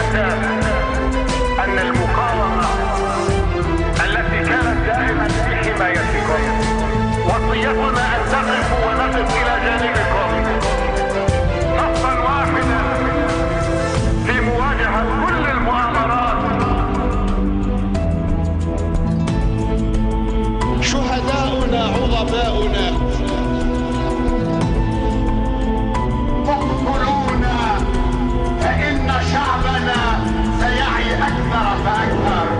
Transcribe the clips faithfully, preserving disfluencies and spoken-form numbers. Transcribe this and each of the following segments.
الأحزاب أن المقاومة التي كانت دائما في حمايتكم وصيتنا أن تقفوا ونقف إلى جانبكم صفا واحدا في مواجهة كل المؤامرات. شهداؤنا عظماؤنا اقتلونا فإن شعبنا سيعي أكثر فأكثر.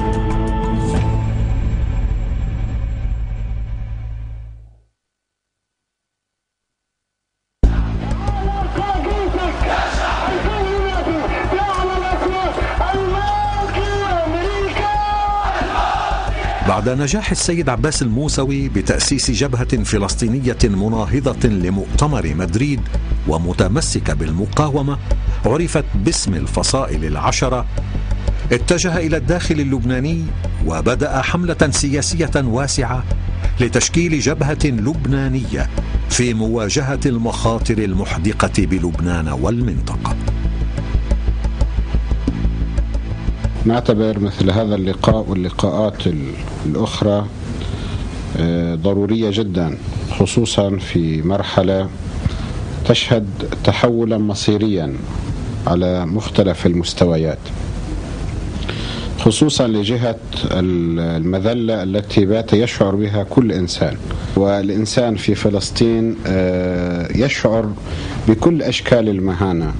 بعد نجاح السيد عباس الموسوي بتأسيس جبهة فلسطينية مناهضة لمؤتمر مدريد ومتمسكة بالمقاومة عرفت باسم الفصائل العشرة، اتجه إلى الداخل اللبناني وبدأ حملة سياسية واسعة لتشكيل جبهة لبنانية في مواجهة المخاطر المحدقة بلبنان والمنطقة. نعتبر مثل هذا اللقاء واللقاءات الأخرى ضرورية جدا، خصوصا في مرحلة تشهد تحولا مصيريا على مختلف المستويات، خصوصا لجهة المذلة التي بات يشعر بها كل إنسان، والإنسان في فلسطين يشعر بكل أشكال المهانة.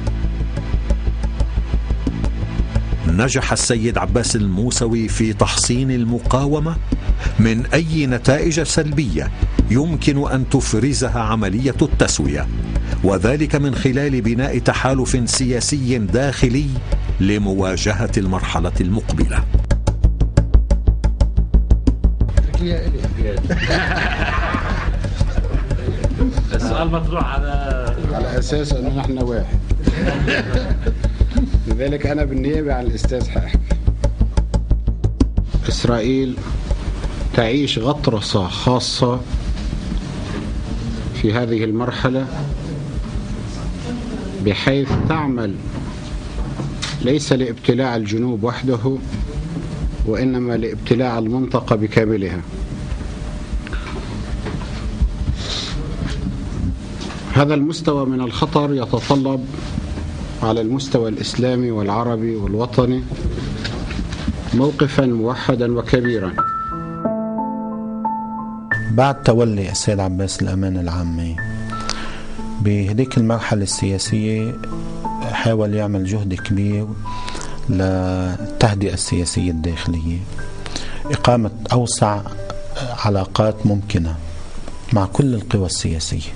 نجح السيد عباس الموسوي في تحصين المقاومة من أي نتائج سلبية يمكن أن تفرزها عملية التسوية، وذلك من خلال بناء تحالف سياسي داخلي لمواجهة المرحلة المقبلة. السؤال مطروح على على أساس أنه نحن واحد، لذلك أنا بالنيابة عن الأستاذ حاحكي. إسرائيل تعيش غطرسة خاصة في هذه المرحلة، بحيث تعمل ليس لابتلاع الجنوب وحده وإنما لابتلاع المنطقة بكاملها. هذا المستوى من الخطر يتطلب على المستوى الإسلامي والعربي والوطني موقفا موحدا وكبيرا. بعد تولي السيد عباس الأمانة العامة بهذيك المرحلة السياسية حاول يعمل جهد كبير للتهدئة السياسية الداخلية، إقامة أوسع علاقات ممكنة مع كل القوى السياسية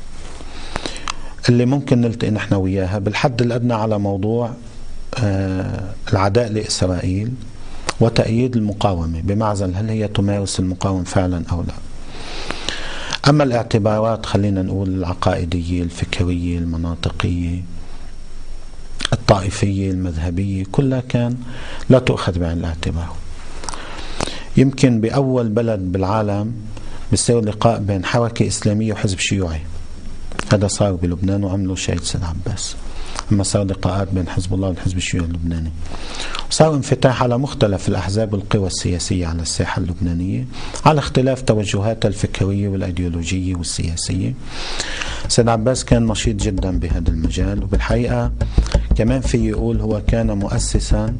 اللي ممكن نلتقي نحن وياها بالحد الأدنى على موضوع العداء لإسرائيل وتأييد المقاومة، بمعزل هل هي تمارس المقاومة فعلا أو لا. أما الاعتبارات خلينا نقول العقائدية الفكرية المناطقية الطائفية المذهبية كلها كان لا تؤخذ بعين الاعتبار. يمكن بأول بلد بالعالم بيصير لقاء بين حركة إسلامية وحزب شيوعي، هذا صار بلبنان وعملوا شهيد سيد عباس. أما صار لقاءات بين حزب الله والحزب الشيوعي اللبناني، وصار انفتاح على مختلف الأحزاب والقوى السياسية على الساحة اللبنانية على اختلاف توجهاتها الفكرية والأيديولوجية والسياسية. سيد عباس كان نشيط جدا بهذا المجال، وبالحقيقة كمان في يقول هو كان مؤسسا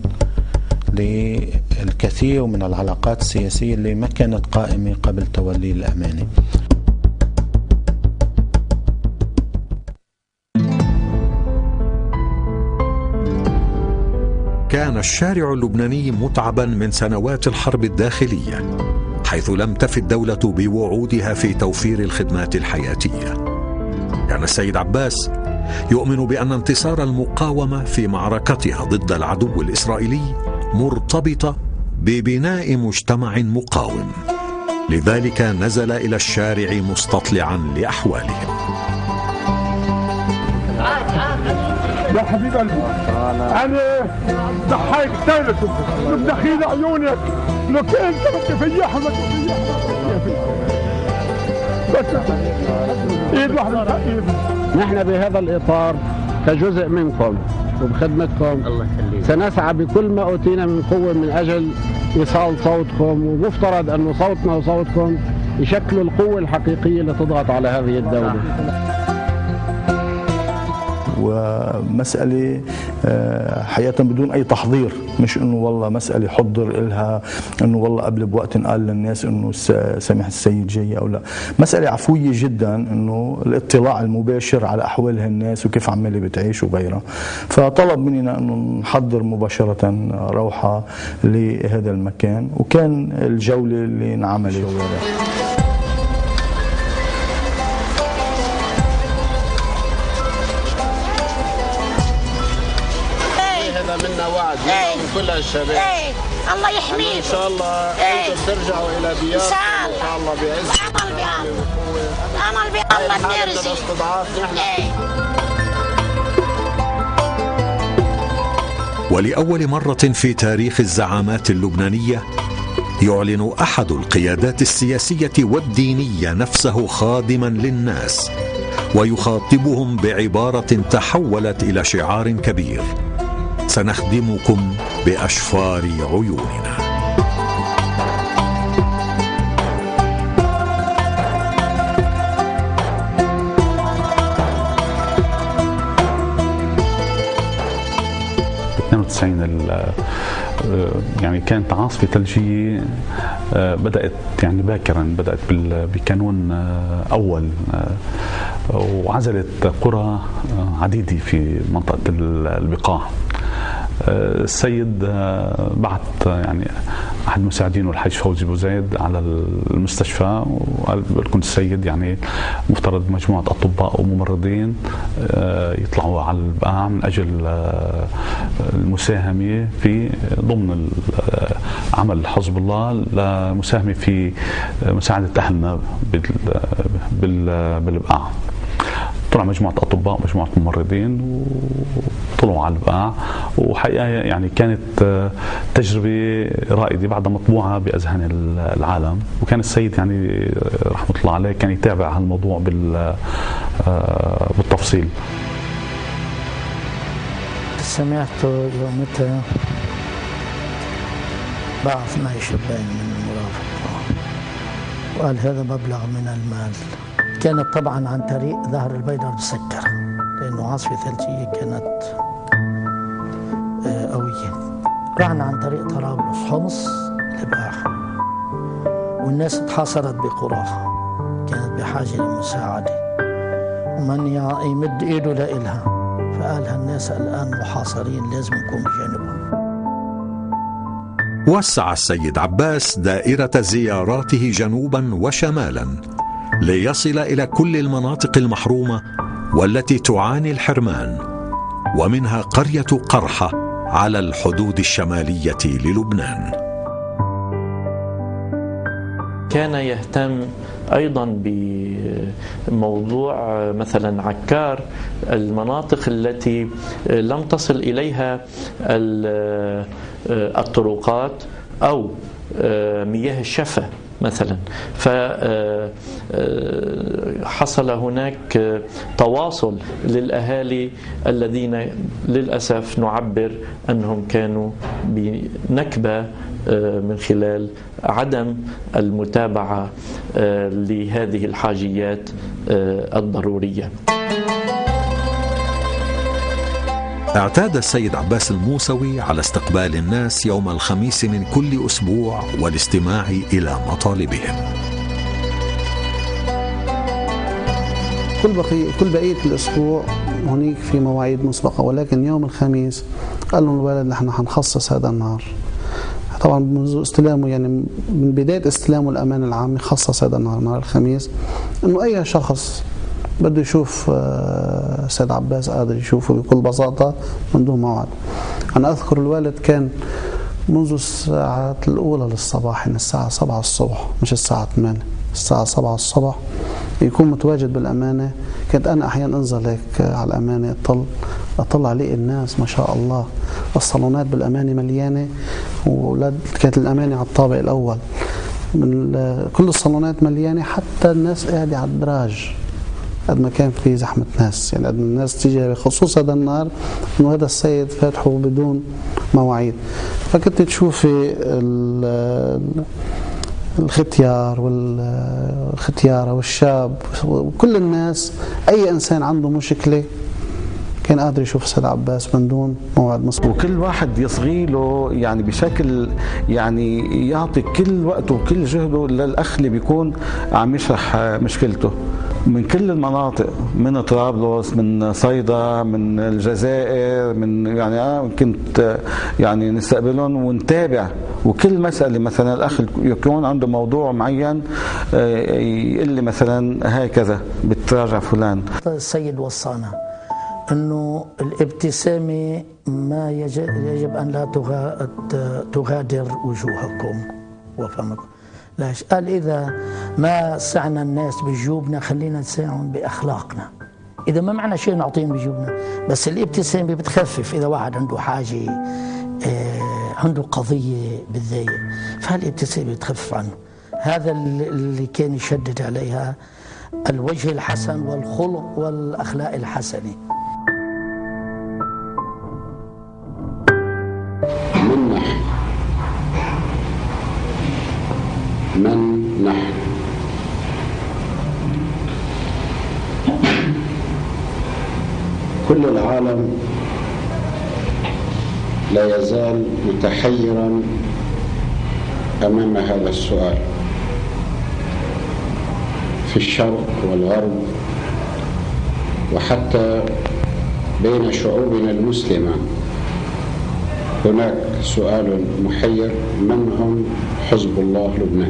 للكثير من العلاقات السياسية اللي ما كانت قائمة قبل تولي الأمانة. كان الشارع اللبناني متعبا من سنوات الحرب الداخلية، حيث لم تف الدولة بوعودها في توفير الخدمات الحياتية. كان السيد عباس يؤمن بأن انتصار المقاومة في معركتها ضد العدو الإسرائيلي مرتبطة ببناء مجتمع مقاوم، لذلك نزل إلى الشارع مستطلعا لأحوالهم. يا حبيب قلبي انا ضحيت دولتك بدخيل عيونك، لو كنت بدك فيا حمد فيا بس ايد واحده ايد. نحن بهذا الاطار كجزء منكم وبخدمتكم الله يخليك. سنسعى بكل ما أوتينا من قوة من أجل إيصال صوتكم، ومفترض أن صوتنا وصوتكم يشكلوا القوة الحقيقية اللي تضغط على هذه الدولة. ومسألة حقيقة بدون أي تحضير، مش إنه والله مسألة حضر إلها إنه والله قبل بوقت قال للناس إنه سامح السيد جاي أو لا. مسألة عفوية جدا، إنه الاطلاع المباشر على أحوال الناس وكيف عمالة بتعيش وغيرها. فطلب مننا إنه نحضر مباشرة روحة لهذا المكان، وكان الجولة اللي انعملت. منا وعد من كل الشباب. ايه الله يحميكم ان شاء الله. ايه انتم ترجعوا الى دياركم ان شاء الله. ان شاء الله بعز. امل بالله امل بالله بنرجع. الاستضعاف نحن. ايه. ولأول مرة في تاريخ الزعامات اللبنانية يعلن أحد القيادات السياسية والدينية نفسه خادما للناس، ويخاطبهم بعبارة تحولت إلى شعار كبير: سنخدمكم بأشفار عيوننا. اثنين وتسعين يعني كانت عاصفة ثلجية بدأت يعني باكرا، بدأت بكانون أول، وعزلت قرى عديدة في منطقة البقاع. السيد بعث يعني احد مساعدينه الحاج فوزي بوزيد على المستشفى، وقال لكم السيد يعني مفترض مجموعه اطباء وممرضين يطلعوا على البقاع من اجل المساهمه في ضمن عمل حزب الله لمساهمه في مساعده اهلنا بالبقاع. طلع مجموعة أطباء مجموعة ممرضين وطلعوا على البقاع، وحقيقة يعني كانت تجربة رائدة بعدها مطبوعة بأذهان العالم. وكان السيد يعني رحمة الله عليه كان يتابع هالموضوع بالتفصيل. سمعت يومتها بعث معي شبان من المرافق وقال هذا مبلغ من المال. كانت طبعا عن طريق ظهر البيضاء المسكرة، لأنه عاصفة ثلجية كانت قوية. رحنا عن طريق طرابلس حمص لباح، والناس اتحاصرت بقراها، كانت بحاجة للمساعدة ومن يمد ايده لإلها، فقال هالناس الآن محاصرين لازم نكون بجانبهم. وسع السيد عباس دائرة زياراته جنوبا وشمالا ليصل إلى كل المناطق المحرومة والتي تعاني الحرمان، ومنها قرية قرحة على الحدود الشمالية للبنان. كان يهتم أيضا بموضوع مثلا عكار، المناطق التي لم تصل إليها الطرقات أو مياه الشفا مثلا، فحصل هناك تواصل للأهالي الذين للأسف نعبر أنهم كانوا بنكبة من خلال عدم المتابعة لهذه الحاجيات الضرورية. اعتاد السيد عباس الموسوي على استقبال الناس يوم الخميس من كل أسبوع والاستماع إلى مطالبهم. كل بقية كل بقية الأسبوع هناك في مواعيد مسبقة، ولكن يوم الخميس قال لهم الوالد نحن حنخصص هذا النهار. طبعا منذ استلامه يعني من بداية استلامه الأمان العام خصص هذا النهار نهار الخميس، إنه أي شخص بده يشوف سيد عباس قادر يشوفه بكل بساطة من دون موعد. أنا أذكر الوالد كان منذ الساعات الأولى للصباح، يعني الساعة سبعة الصبح مش الساعة ثمانية، الساعة سبعة الصبح يكون متواجد بالأمانة. كنت أنا أحيانا أنزل هيك على الأمانة أطل أطلع عليه الناس ما شاء الله، الصالونات بالأمانة مليانة، وكانت الأمانة على الطابق الأول، من كل الصالونات مليانة، حتى الناس قاعدة على الدراج قد ما كان في زحمة ناس، يعني قد ما الناس تيجي بخصوص هذا النهار إنه هذا السيد فاتحه بدون مواعيد. فكنت تشوفي الختيار والختيارة والشاب وكل الناس، أي إنسان عنده مشكلة كان قادر يشوف سيد عباس من دون موعد مسبوق، وكل واحد يصغي له يعني بشكل يعني يعطي كل وقته وكل جهده للأخ اللي بيكون عم يشرح مشكلته من كل المناطق، من طرابلس، من صيدا، من الجزائر، من يعني آه كنت يعني نستقبلهم ونتابع. وكل مسألة مثلا الأخ يكون عنده موضوع معين يقول لي مثلا هكذا بتراجع فلان. السيد وصانا أنه الابتسامة ما يجب, يجب أن لا تغادر وجوهكم وفمكم. ليش؟ قال إذا ما سعنا الناس بجيوبنا خلينا نساعهم بأخلاقنا. إذا ما معنا شيء نعطيهم بجيوبنا، بس الابتسامة بتخفف. إذا واحد عنده حاجة عنده قضية بتضايق فهالابتسامة بتخفف عنه. هذا اللي كان يشدد عليها، الوجه الحسن والخلق والأخلاق الحسنة. من نحن من نحن كل العالم لا يزال متحيرا أمام هذا السؤال، في الشرق والغرب وحتى بين شعوبنا المسلمة هناك سؤال محير: من هم حزب الله لبنان؟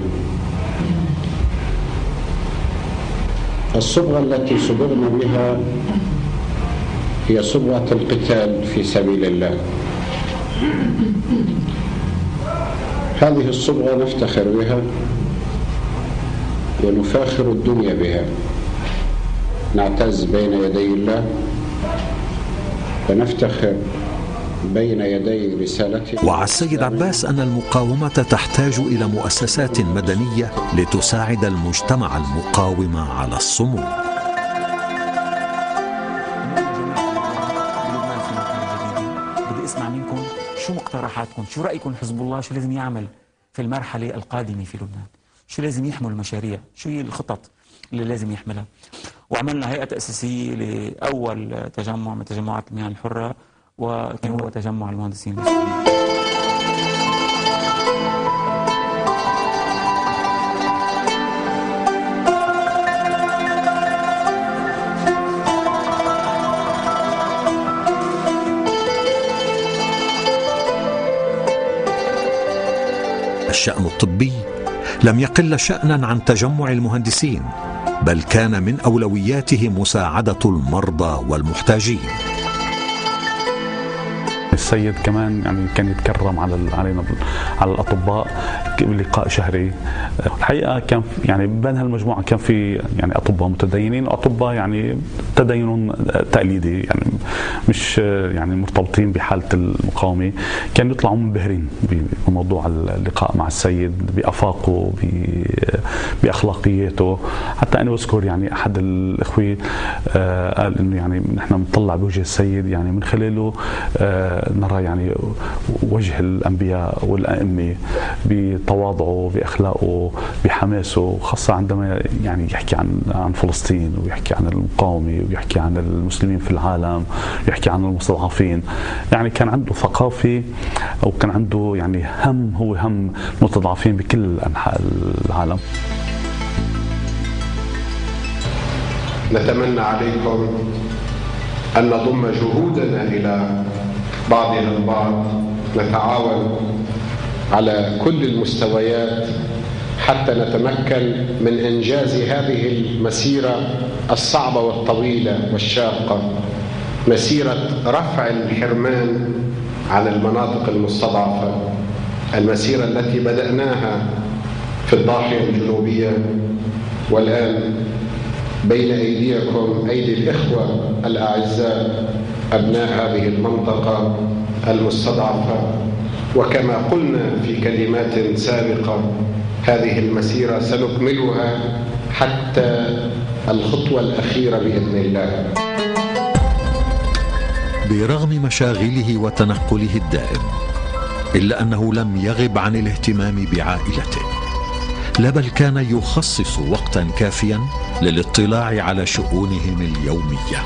الصبغة التي صبغنا بها هي صبغة القتال في سبيل الله. هذه الصبغة نفتخر بها ونفاخر الدنيا بها، نعتز بين يدي الله ونفتخر بين يدي رسالته. وعى السيد عباس أن المقاومة تحتاج إلى مؤسسات مدنية لتساعد المجتمع المقاوم على الصمود. بدي اسمع منكم شو مقترحاتكم، شو رأيكم حزب الله شو لازم يعمل في المرحلة القادمة في لبنان، شو لازم يحمل المشاريع، شو هي الخطط اللي لازم يحملها. وعملنا هيئة تأسيسية لأول تجمع من تجمعات المهن الحرة، وكان هو تجمع المهندسين. الشأن الطبي لم يقل شأنا عن تجمع المهندسين، بل كان من أولوياته مساعدة المرضى والمحتاجين. السيد كمان يعني كان يتكرم على علينا على الاطباء بلقاء شهري. الحقيقه كان يعني بين هالمجموعه كان في يعني اطباء متدينين واطباء يعني تدين تقليدي، يعني مش يعني مرتبطين بحاله المقاومه. كانوا يطلعوا منبهرين بموضوع اللقاء مع السيد، بافاقه، باخلاقياته. حتى انا بذكر يعني احد الاخوه قال انه يعني نحن بنطلع بوجه السيد يعني من خلاله نرى يعني وجه الأنبياء والأئمة بتواضعه، بأخلاقه، بحماسه، خاصة عندما يعني يحكي عن عن فلسطين ويحكي عن المقاومة ويحكي عن المسلمين في العالم، يحكي عن المستضعفين. يعني كان عنده ثقافة أو كان عنده يعني هم، هو هم المستضعفين بكل أنحاء العالم. نتمنى عليكم أن نضم جهودنا إلى بعضنا البعض، نتعاون على كل المستويات حتى نتمكن من إنجاز هذه المسيرة الصعبة والطويلة والشاقة، مسيرة رفع الحرمان عن المناطق المستضعفة، المسيرة التي بدأناها في الضاحية الجنوبية والآن بين أيديكم أيدي الإخوة الأعزاء أبناء هذه المنطقة المستضعفة. وكما قلنا في كلمات سابقة، هذه المسيرة سنكملها حتى الخطوة الأخيرة بإذن الله. برغم مشاغله وتنقله الدائم، إلا أنه لم يغب عن الاهتمام بعائلته، لا بل كان يخصص وقتا كافيا للاطلاع على شؤونهم اليومية.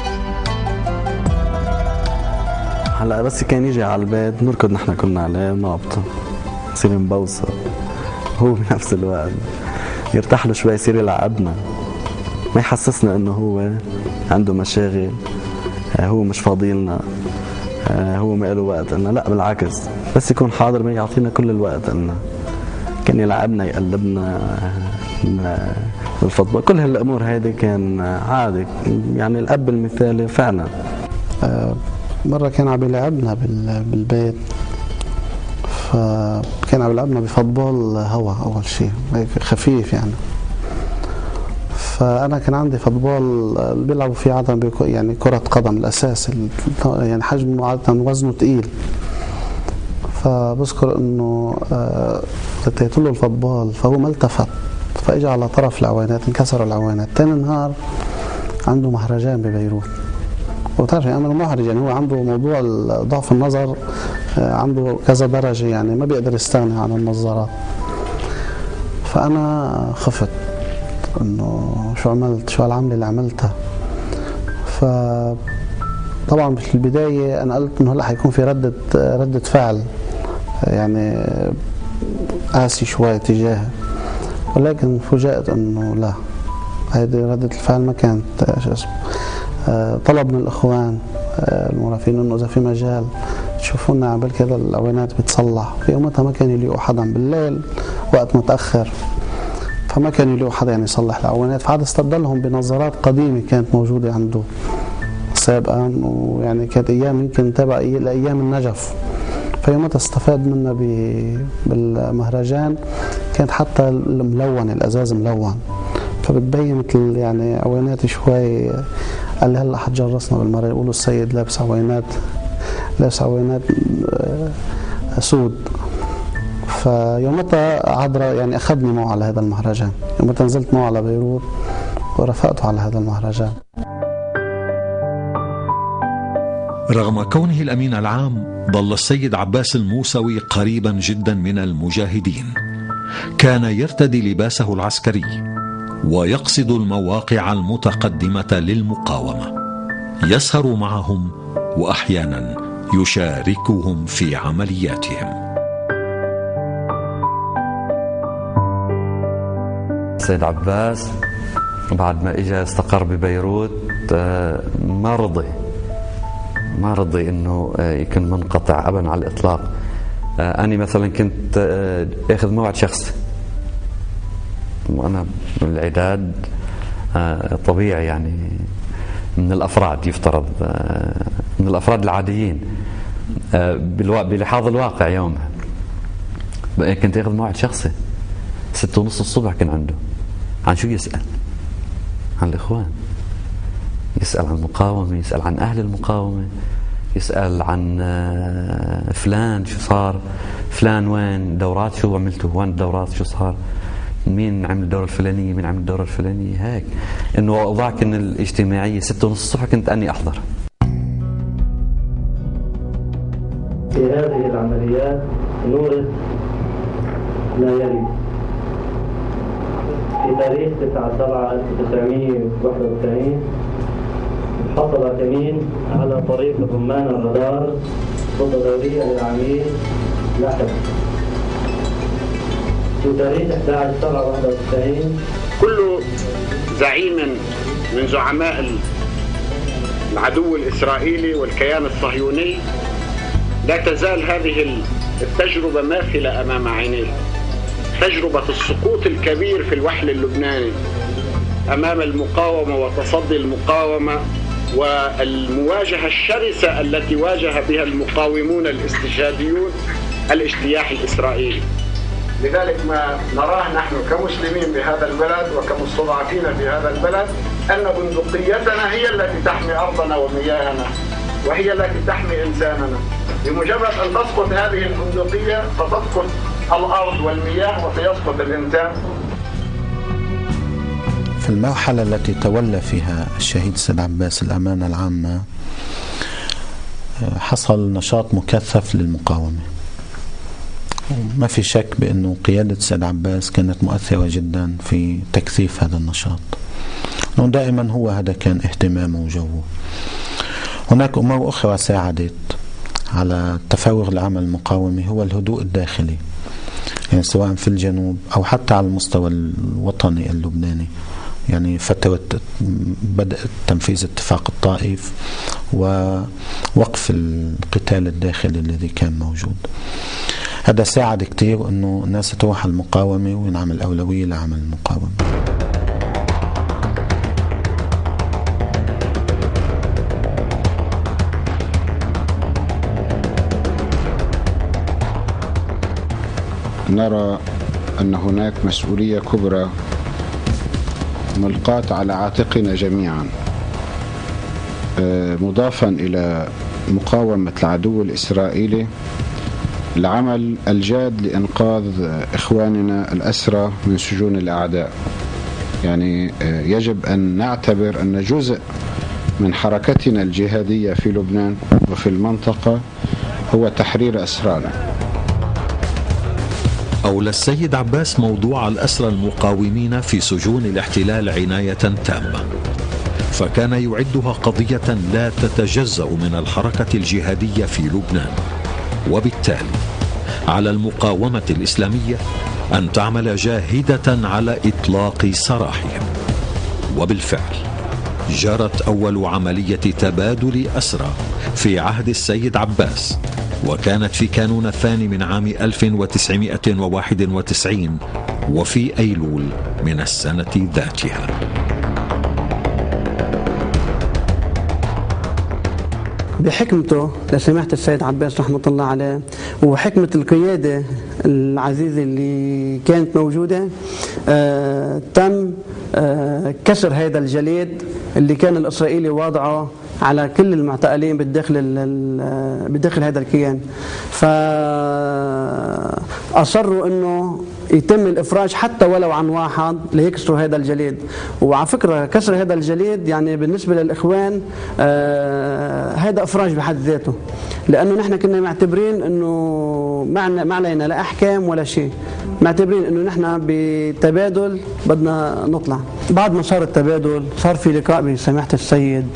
هلا بس كان يجي على البيت نركض نحن كلنا عليه ونعبطه، نصير نبوسه، هو بنفس الوقت يرتاح له شوي يصير يلعبنا، ما يحسسنا انه هو عنده مشاغل، هو مش فاضيلنا، هو ما له وقت لنا، لا بالعكس، بس يكون حاضر ما يعطينا كل الوقت لنا، كان يلعبنا يقلبنا بالفوتبول، كل هالامور هيدي كان عادي، يعني الاب المثالي فعلا. مرة كان عم يلعبنا بالبيت، فكان عم يلعبنا بفوتبول هوا أول شيء خفيف يعني، فأنا كان عندي فوتبول بيلعبوا فيه عادة يعني كرة قدم الأساس، يعني حجمه عادة وزنه تقيل، فبذكر إنه اديت له الفوتبول فهو ما التفت، فإجا على طرف العوينات انكسروا العوينات. تاني نهار عنده مهرجان ببيروت، وبتعرف يعني أنا محرج، يعني هو عنده موضوع ضعف النظر عنده كذا درجة، يعني ما بيقدر يستغني عن النظارات. فأنا خفت إنه شو عملت، شو هالعملة اللي عملتها. فطبعا في البداية أنا قلت إنه هلا حيكون في ردة ردة فعل، يعني قاسي شوي تجاهه، ولكن فوجئت إنه لا، هيدي ردة الفعل ما كانت شو اسمه. طلب من الإخوان المرافقين إنه إذا في مجال تشوفونا عبال كذا العوينات بتصلح. في يومتها ما كان يليقوا حدا بالليل وقت متأخر، فما كان يليقوا حدا يعني يصلح العوينات، فعاد استبدلهم بنظارات قديمة كانت موجودة عنده سابقا، ويعني كانت أيام يمكن تبع لأيام النجف، فيومتها استفاد منا بالمهرجان. كانت حتى الملون، الأزاز ملون، فبتبين مثل يعني عويناتي شوي. قال لي هلا حتجرسنا بالمره، يقولوا السيد لابس عوينات لابس عوينات سود. فيومتها عذرا يعني اخذني معه على هذا المهرجان، يومتها نزلت معه على بيروت ورافقته على هذا المهرجان. رغم كونه الأمين العام، ظل السيد عباس الموسوي قريبا جدا من المجاهدين. كان يرتدي لباسه العسكري ويقصد المواقع المتقدمة للمقاومة، يسهر معهم وأحيانا يشاركهم في عملياتهم. السيد عباس بعد ما اجى استقر ببيروت ما رضي ما رضي انه يكون منقطع ابدا على الاطلاق. انا مثلا كنت اخذ موعد شخصي وانا بالعداد طبيعي، يعني من الافراد يفترض من الافراد العاديين بلحاظ الواقع يومها. كنت اخذ موعد شخصي ستة ونص الصبح، كان عنده عن شو يسأل؟ عن الإخوان، يسأل عن المقاومة، يسأل عن أهل المقاومة، يسأل عن فلان شو صار، فلان وين دورات، شو عملتوا، وين الدورات، شو صار، مين عمل الدورة الفلانية، مين عمل الدورة الفلانية، هيك. إنه أوضاع كان الاجتماعية ستة ونص الصبح كنت أني أحضر. في هذه العمليات نورث ما يلي. في تاريخ تسعة سبعة ألف وتسعمائة وواحد وتسعين حصل كمين على طريق الرمان الرادار ضد دورية للعميل لاحق. في تاريخ أحد عشر سبعة واحد وتسعين كل زعيم من زعماء العدو الإسرائيلي والكيان الصهيوني لا تزال هذه التجربة ماثلة أمام عينيه، تجربة السقوط الكبير في الوحل اللبناني أمام المقاومة وتصدي المقاومة والمواجهة الشرسة التي واجه بها المقاومون الاستشهاديون الاجتياح الإسرائيلي. لذلك ما نراه نحن كمسلمين بهذا البلد وكمستضعفين في هذا البلد أن بندقيتنا هي التي تحمي أرضنا ومياهنا، وهي التي تحمي إنساننا. بمجرد أن تسقط هذه البندقية فتسقط الأرض والمياه وسيسقط الإنسان. المرحلة التي تولى فيها الشهيد السيد عباس الأمانة العامة حصل نشاط مكثف للمقاومة. ما في شك بأنه قيادة السيد عباس كانت مؤثرة جدا في تكثيف هذا النشاط، لأنه دائما هو هذا كان اهتمامه وجوه. هناك أمور أخرى ساعدت على تفرغ العمل المقاومي، هو الهدوء الداخلي، يعني سواء في الجنوب أو حتى على المستوى الوطني اللبناني. يعني فترة بدء تنفيذ اتفاق الطائف ووقف القتال الداخلي الذي كان موجود، هذا ساعد كتير أنه الناس تروح على المقاومة وينعمل أولوية لعمل المقاومة. نرى أن هناك مسؤولية كبرى ملقاة على عاتقنا جميعا، مضافا إلى مقاومة العدو الإسرائيلي، العمل الجاد لإنقاذ إخواننا الأسرى من سجون الأعداء. يعني يجب أن نعتبر أن جزء من حركتنا الجهادية في لبنان وفي المنطقة هو تحرير أسرانا. أولى السيد عباس موضوع الأسرى المقاومين في سجون الاحتلال عناية تامة، فكان يعدها قضية لا تتجزأ من الحركة الجهادية في لبنان، وبالتالي على المقاومة الإسلامية أن تعمل جاهدة على إطلاق سراحهم. وبالفعل جرت أول عملية تبادل أسرى في عهد السيد عباس، وكانت في كانون الثاني من عام ألف وتسعمائة وواحد وتسعين وفي أيلول من السنة ذاتها. بحكمته لسماحة السيد عباس رحمة الله عليه وحكمة القيادة العزيزة اللي كانت موجودة، آه تم آه كسر هذا الجليد اللي كان الإسرائيلي واضعه على كل المعتقلين بالداخل بداخل هذا الكيان. فأصروا انه يتم الافراج حتى ولو عن واحد ليكسروا هذا الجليد. وعلى فكره كسر هذا الجليد يعني بالنسبه للاخوان آه هذا افراج بحد ذاته، لانه نحن كنا معتبرين انه معنا ما علينا لا احكام ولا شيء، معتبرين انه نحن بتبادل بدنا نطلع. بعد ما صار التبادل صار في لقاء بسماحه السيد.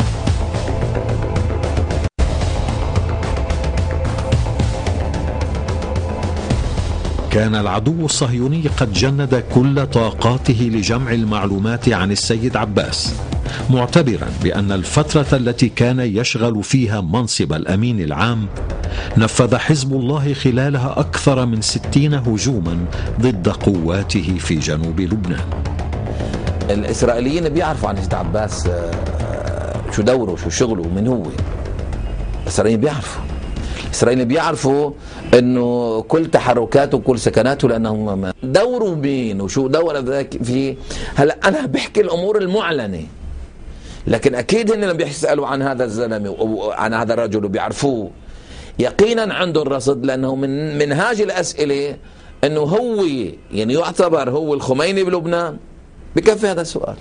كان العدو الصهيوني قد جند كل طاقاته لجمع المعلومات عن السيد عباس، معتبرا بأن الفترة التي كان يشغل فيها منصب الأمين العام نفذ حزب الله خلالها أكثر من ستين هجوما ضد قواته في جنوب لبنان. الإسرائيليين بيعرفوا عن السيد عباس شو دوره شو شغله ومن هو. الإسرائيليين بيعرفوا الإسرائيليين بيعرفوا انه كل تحركاته وكل سكناته لانهم دوره مين وشو دور ذاك فيه. هلا انا بحكي الامور المعلنه، لكن اكيد هن لما بيسالوا عن هذا الزلمه وعن هذا الرجل وبيعرفوه يقينا عنده الرصد، لانه من منهاج الاسئله انه هو يعني يعتبر هو الخميني بلبنان. بكفي هذا السؤال.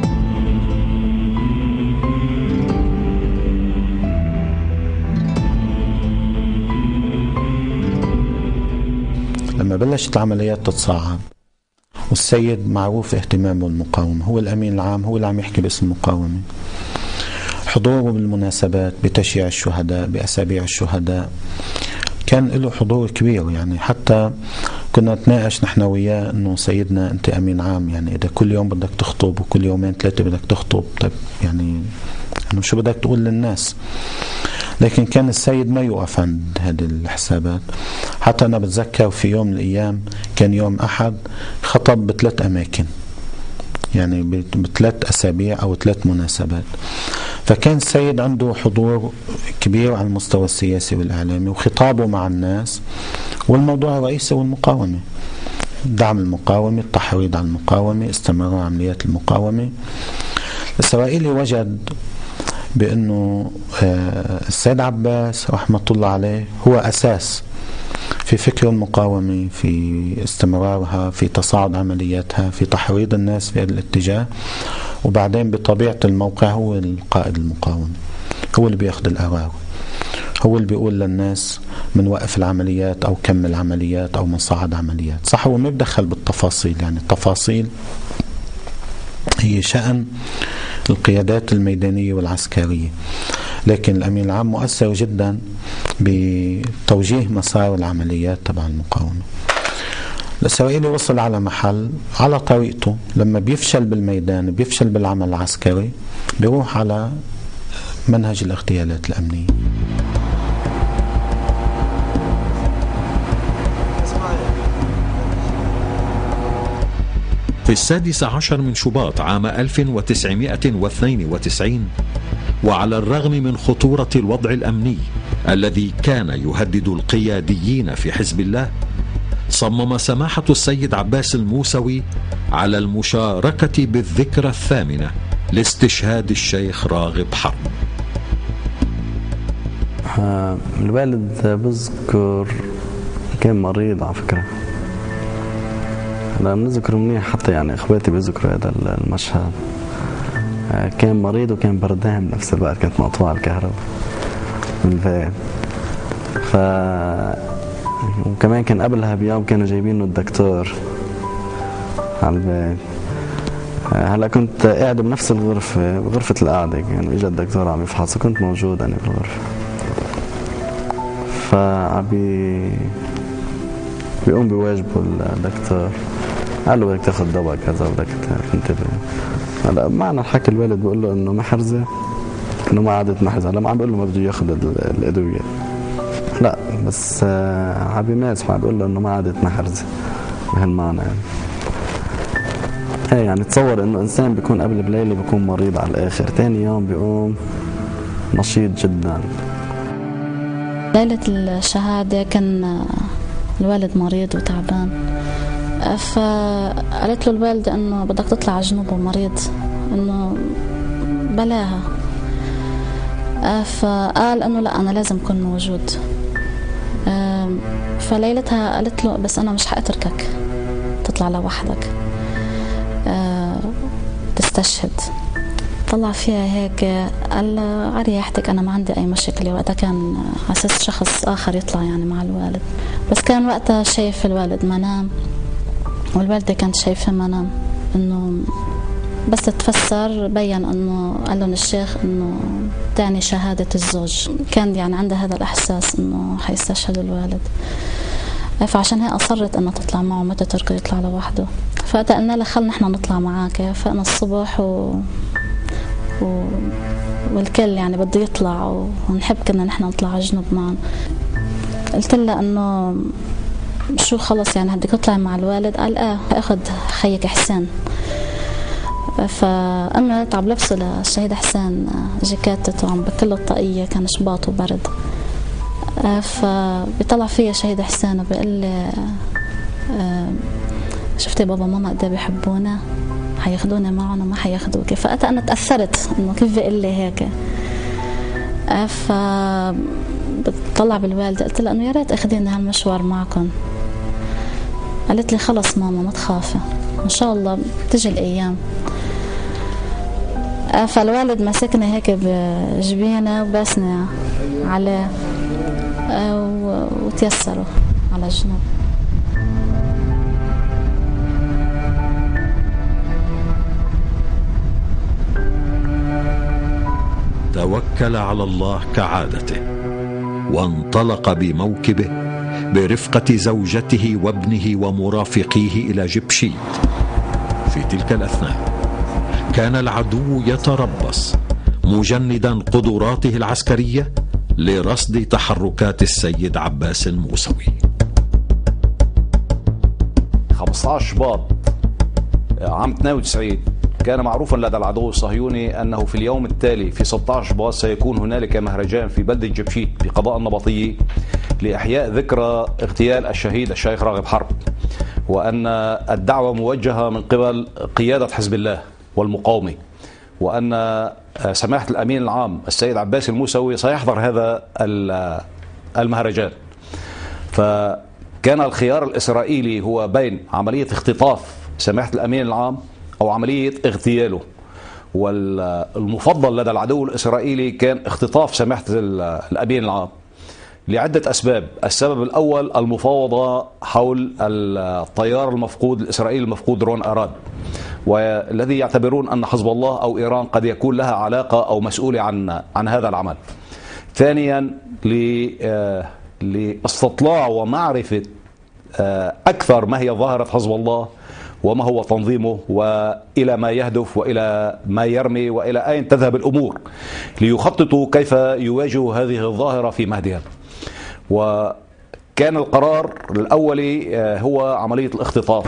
لما بلشت العمليات تتصاعد والسيد معروف اهتمامه بالمقاومة، هو الأمين العام، هو اللي عم يحكي باسم المقاومة، حضوره بالمناسبات بتشييع الشهداء بأسابيع الشهداء كان له حضور كبير. يعني حتى كنا نتناقش نحن وياه انه سيدنا انت امين عام، يعني اذا كل يوم بدك تخطب وكل يومين ثلاثة بدك تخطب، طيب يعني انه شو بدك تقول للناس؟ لكن كان السيد ما يوقف عند هذه الحسابات. حتى أنا بتذكر في يوم من الأيام كان يوم أحد خطب بثلاث أماكن، يعني بثلاث أسابيع أو ثلاث مناسبات. فكان السيد عنده حضور كبير على المستوى السياسي والإعلامي، وخطابه مع الناس والموضوع الرئيسي والمقاومة، دعم المقاومة، التحريض على المقاومة، استمرار عمليات المقاومة. الإسرائيلي وجد بأنه السيد عباس رحمة الله عليه هو أساس في فكر المقاومة، في استمرارها، في تصاعد عملياتها، في تحريض الناس في هذا الاتجاه. وبعدين بطبيعة الموقع هو القائد المقاوم، هو اللي بياخذ القرار، هو اللي بيقول للناس من وقف العمليات أو كمل عمليات أو من صعد عمليات. صح هو ما بيدخل بالتفاصيل، يعني التفاصيل هي شأن القيادات الميدانية والعسكرية، لكن الأمين العام مؤثر جدا بتوجيه مسار العمليات تبع المقاومة. الإسرائيلي وصل على محل على طريقته، لما بيفشل بالميدان بيفشل بالعمل العسكري بيروح على منهج الاغتيالات الأمنية. في السادس عشر من شباط عام ألف وتسعمائة واثنين وتسعين، وعلى الرغم من خطورة الوضع الأمني الذي كان يهدد القياديين في حزب الله، صمم سماحة السيد عباس الموسوي على المشاركة بالذكرى الثامنة لاستشهاد الشيخ راغب حرب. الوالد بذكر كان مريض على فكرة، أنا بنذكر منيح، حتى يعني إخواتي بيذكروا هذا المشهد. كان مريض وكان بردان بنفس الوقت، كانت مقطوعة الكهرباء بالبيت. ف وكمان كان قبلها بيوم كانوا جايبينه الدكتور على البيت. هلا كنت قاعد بنفس الغرفة، بغرفة القعدة، يعني اجى الدكتور عم يفحص وكنت موجود أنا بالغرفة. فعبي بيقوم بواجبه الدكتور، قال له بدك تاخذ دواء كذا وبدك تنتبه. هلا معنى الحكي الوالد بيقول له انه محرزه، انه ما عادت محرزه. هلا ما عم بيقول له ما بده ياخذ الادويه، لا، بس عم بيمارس، ما عم بيقول له انه ما عادت محرزه بهالمعنى. يعني هي يعني تصور انه انسان بيكون قبل بليله بيكون مريض على الاخر، ثاني يوم بيقوم نشيط جدا. ليله الشهاده كان الوالد مريض وتعبان، فقالت له الوالدة انه بدك تطلع على جنوب ومريض، انه بلاها. فقال انه لا، انا لازم اكون موجود. فليلتها قالت له بس انا مش حاتركك تطلع لوحدك تستشهد. طلع فيها هيك، قال عريحتك، انا ما عندي اي مشكله. وقتها كان على اساس شخص اخر يطلع يعني مع الوالد، بس كان وقتها شايف الوالد منام والوالده كانت شايفه منام، انه بس تفسر بين انه قال لهم الشيخ انه تعني شهاده الزوج. كان يعني عندها هذا الاحساس انه حيستشهد الوالد، فعشان هيك اصرت انها تطلع معه، ما تتركه يطلع لوحده. فقتها قلنا لها خلنا نحن نطلع معاك. فانا الصبح و... و... والكل يعني بده يطلع ونحب كنا نحن نطلع على جنوب معهم. قلت لها انه شو خلص يعني بدك تطلعي مع الوالد؟ قال اه اخذ خيك حسين. فقمت عم لبسه للشهيد حسين جاكيتته وعم بكله الطاقيه، كان شباط وبرد. فبيطلع فيا شهيد حسين وبيقول لي شفتي بابا ماما قد ايه بيحبونا، حياخذوني معهم وما حياخذوك. فقتها انا تاثرت انه كيف بيقول لي هيك. ف بتطلع بالوالده، قلت لها انه يا ريت اخذيني هالمشوار معكم. قالت لي خلص ماما ما تخافي، ان شاء الله بتجي الايام. فالوالد مسكني هيك بجبينه وبسني عليه وتيسروا على الجنوب. توكل على الله كعادته وانطلق بموكبه برفقة زوجته وابنه ومرافقيه إلى جبشيت. في تلك الأثناء كان العدو يتربص مجندا قدراته العسكرية لرصد تحركات السيد عباس الموسوي. خمسة عشر شباط عام اثنين وتسعين كان معروفا لدى العدو الصهيوني أنه في اليوم التالي في ستة عشر شباط سيكون هنالك مهرجان في بلدة جبشيت بقضاء النبطية لإحياء ذكرى اغتيال الشهيد الشيخ راغب حرب، وأن الدعوة موجهة من قبل قيادة حزب الله والمقاومة، وأن سماحة الأمين العام السيد عباس الموسوي سيحضر هذا المهرجان. ف كان الخيار الإسرائيلي هو بين عملية اختطاف سماحة الأمين العام أو عملية اغتياله، والمفضل لدى العدو الإسرائيلي كان اختطاف سماحة الأمين العام لعدة أسباب. السبب الأول المفاوضة حول الطيار المفقود الإسرائيلي المفقود رون أراد، والذي يعتبرون أن حزب الله أو إيران قد يكون لها علاقة أو مسؤولة عن عن هذا العمل. ثانيا لاستطلاع ومعرفة أكثر ما هي ظاهرة حزب الله وما هو تنظيمه وإلى ما يهدف وإلى ما يرمي وإلى أين تذهب الأمور، ليخططوا كيف يواجهوا هذه الظاهرة في مهدها. وكان القرار الأولي هو عملية الاختطاف.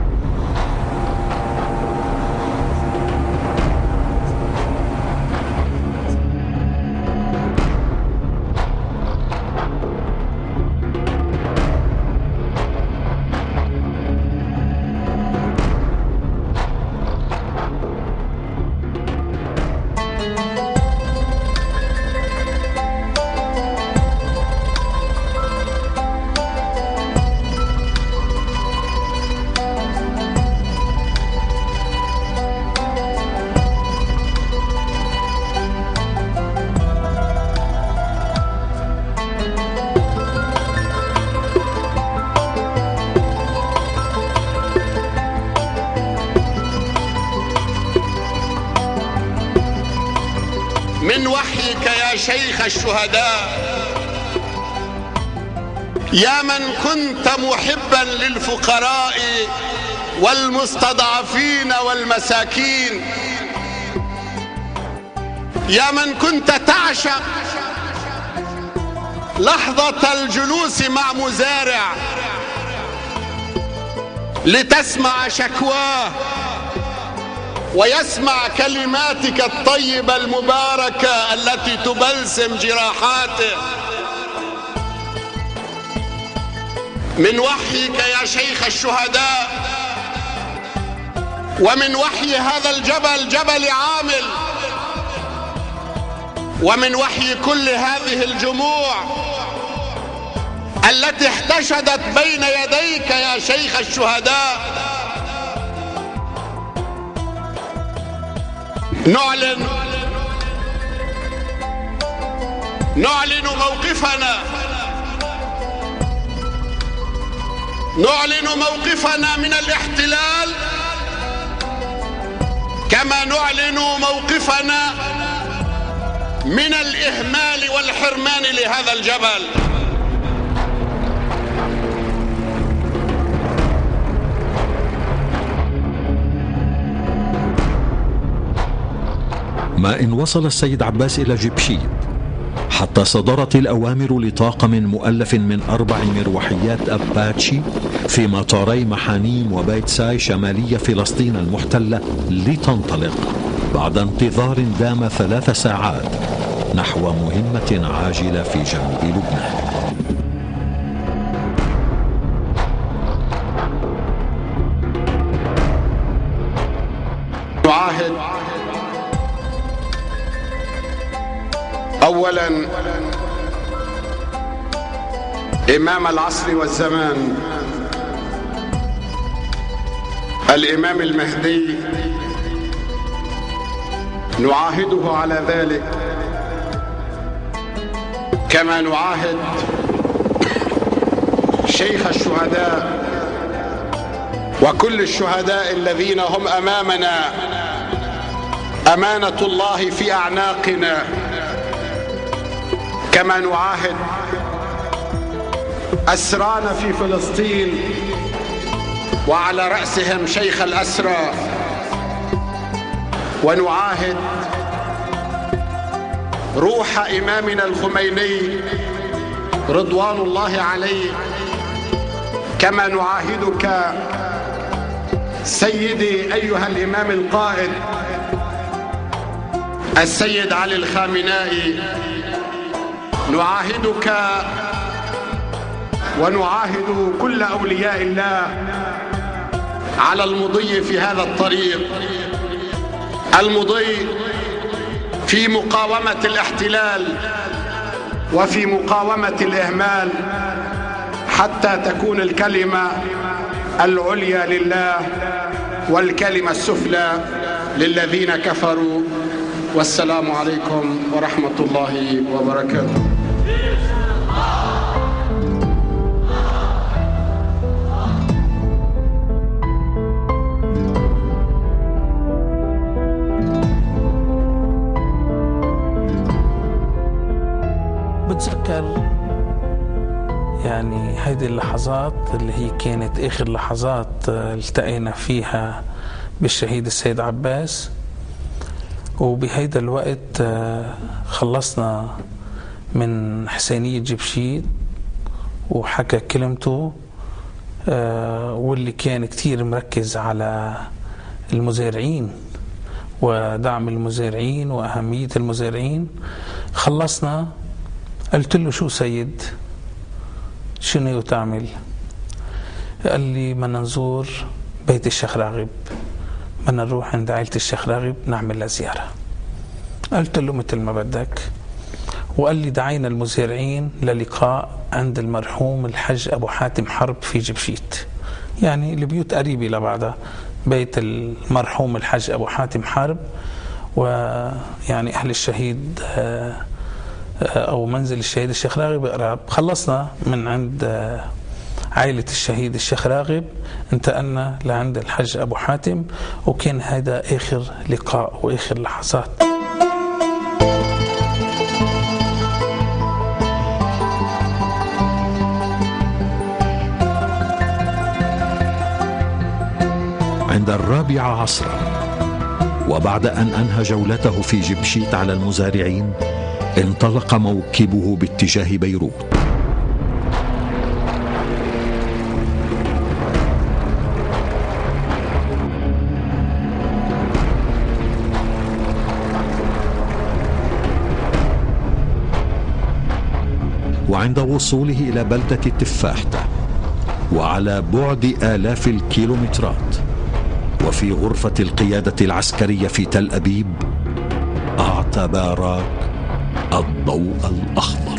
من وحيك يا شيخ الشهداء، يا من كنت محبا للفقراء والمستضعفين والمساكين، يا من كنت تعشق لحظة الجلوس مع مزارع لتسمع شكواه ويسمع كلماتك الطيبة المباركة التي تبلسم جراحاته. من وحيك يا شيخ الشهداء ومن وحي هذا الجبل جبل عامل ومن وحي كل هذه الجموع التي احتشدت بين يديك يا شيخ الشهداء، نعلن نعلن موقفنا نعلن موقفنا من الاحتلال، كما نعلن موقفنا من الإهمال والحرمان لهذا الجبل. ما إن وصل السيد عباس إلى جبشيت حتى صدرت الأوامر لطاقم مؤلف من أربع مروحيات أباتشي في مطاري محانيم وبيت ساي شمالية فلسطين المحتلة لتنطلق بعد انتظار دام ثلاث ساعات نحو مهمة عاجلة في جنوب لبنان. نعاهد أولا إمام العصر والزمان الإمام المهدي، نعاهده على ذلك كما نعاهد شيخ الشهداء وكل الشهداء الذين هم أمامنا، أمانة الله في أعناقنا، كما نعاهد أسرانا في فلسطين وعلى رأسهم شيخ الأسرى، ونعاهد روح إمامنا الخميني رضوان الله عليه، كما نعاهدك سيدي أيها الإمام القائد السيد علي الخامنائي، نعاهدك ونعاهد كل أولياء الله على المضي في هذا الطريق، المضي في مقاومة الاحتلال وفي مقاومة الإهمال حتى تكون الكلمة العليا لله والكلمة السفلى للذين كفروا. والسلام عليكم ورحمة الله وبركاته. بتذكر يعني هيدي اللحظات اللي هي كانت آخر لحظات التقينا فيها بالشهيد السيد عباس، وبهيدا الوقت خلصنا من حسينية جبشيت وحكى كلمته، واللي كان كتير مركز على المزارعين ودعم المزارعين وأهمية المزارعين. خلصنا قلت له شو سيد شنو تعمل؟ قال لي بدنا نزور بيت الشيخ راغب، بدنا نروح عند عائلة الشيخ راغب نعمل لها زيارة. قلت له مثل ما بدك. وقال لي دعينا المزارعين للقاء عند المرحوم الحج أبو حاتم حرب في جبشيت، يعني البيوت قريبة لبعضها، بيت المرحوم الحج أبو حاتم حرب ويعني أهل الشهيد أو منزل الشهيد الشيخ راغب قراب. خلصنا من عند عائلة الشهيد الشيخ راغب انتقلنا لعند الحج أبو حاتم، وكان هذا آخر لقاء وآخر لحظات. عند الرابعة عصرا وبعد أن أنهى جولته في جبشيت على المزارعين انطلق موكبه باتجاه بيروت. وعند وصوله إلى بلدة التفاحتة وعلى بعد آلاف الكيلومترات وفي غرفة القيادة العسكرية في تل أبيب، أعطى باراك الضوء الأخضر.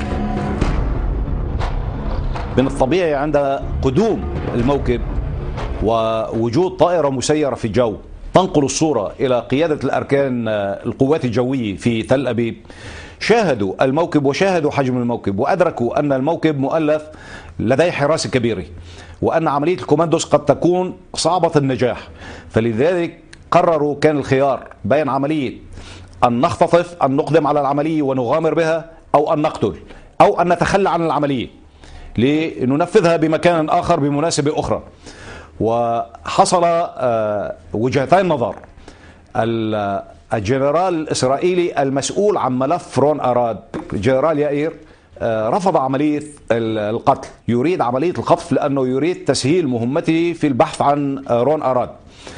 من الطبيعي عند قدوم الموكب ووجود طائرة مسيرة في الجو تنقل الصورة إلى قيادة الأركان القوات الجوية في تل أبيب، شاهدوا الموكب وشاهدوا حجم الموكب وأدركوا أن الموكب مؤلف لديه حراسة كبيرة وأن عملية الكوماندوس قد تكون صعبة النجاح. فلذلك قرروا كان الخيار بين عملية أن نختطف، أن نقدم على العملية ونغامر بها، أو أن نقتل، أو أن نتخلى عن العملية لننفذها بمكان آخر بمناسبة أخرى. وحصل وجهتين نظر. الجنرال الإسرائيلي المسؤول عن ملف رون أراد جنرال يائير رفض عملية القتل، يريد عملية الخطف لأنه يريد تسهيل مهمته في البحث عن رون أراد.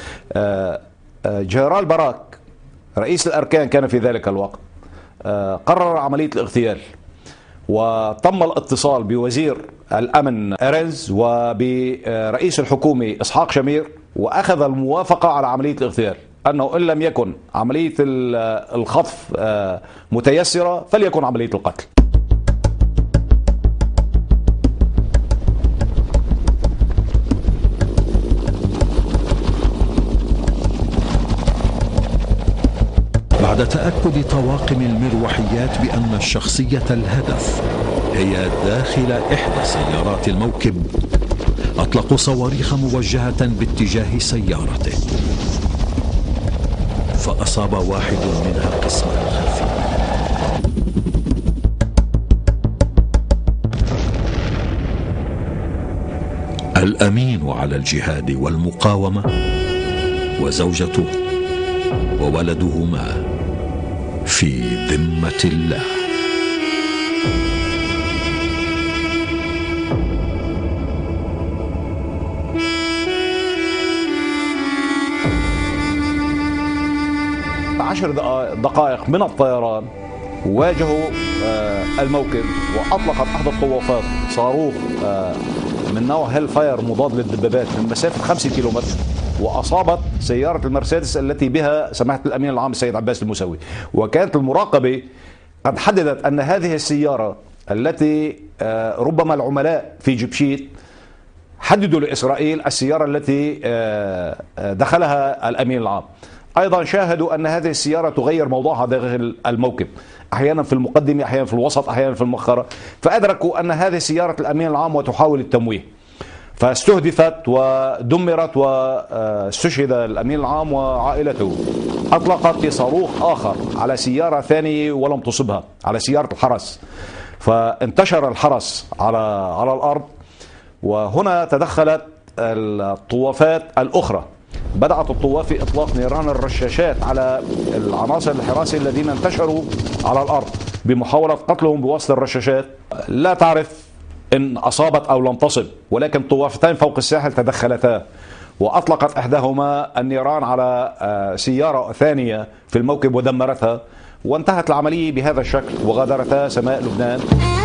جنرال باراك رئيس الأركان كان في ذلك الوقت قرر عملية الاغتيال، وتم الاتصال بوزير الأمن أرنز وبرئيس الحكومة إسحاق شمير، وأخذ الموافقة على عملية الاغتيال، أنه إن لم يكن عملية الخطف متيسرة فليكن عملية القتل. بعد تأكد طواقم المروحيات بأن الشخصية الهدف هي داخل إحدى سيارات الموكب، أطلقوا صواريخ موجهة باتجاه سيارته، فأصاب واحد منها قسما خفيا. الأمين على الجهاد والمقاومة وزوجته وولدهما في ذمة الله. عشر دقائق من الطيران واجهوا الموكب، وأطلقت أحد الطوافات صاروخ من نوع هيل فاير مضاد للدبابات من مسافة خمسة كيلومتر، وأصابت سيارة المرسيدس التي بها سماحة الأمين العام السيد عباس الموسوي. وكانت المراقبة قد حددت أن هذه السيارة التي ربما العملاء في جبشيت حددوا لإسرائيل السيارة التي دخلها الأمين العام. أيضا شاهدوا أن هذه السيارة تغير موضعها داخل الموكب، أحيانا في المقدمة، أحيانا في الوسط، أحيانا في المؤخرة، فأدركوا أن هذه سيارة الأمين العام وتحاول التمويه، فاستهدفت ودمرت واستشهد الأمين العام وعائلته. أطلقت صاروخ آخر على سيارة ثانية ولم تصبها، على سيارة الحرس، فانتشر الحرس على على الأرض. وهنا تدخلت الطوافات الأخرى، بدأت الطواف في إطلاق نيران الرشاشات على العناصر الحراسة الذين انتشروا على الأرض بمحاولة قتلهم بواسطة الرشاشات. لا تعرف إن أصابت أو لم تصب، ولكن طوافتين فوق الساحل تدخلتا وأطلقت إحداهما النيران على سيارة ثانية في الموكب ودمرتها، وانتهت العملية بهذا الشكل وغادرتا سماء لبنان.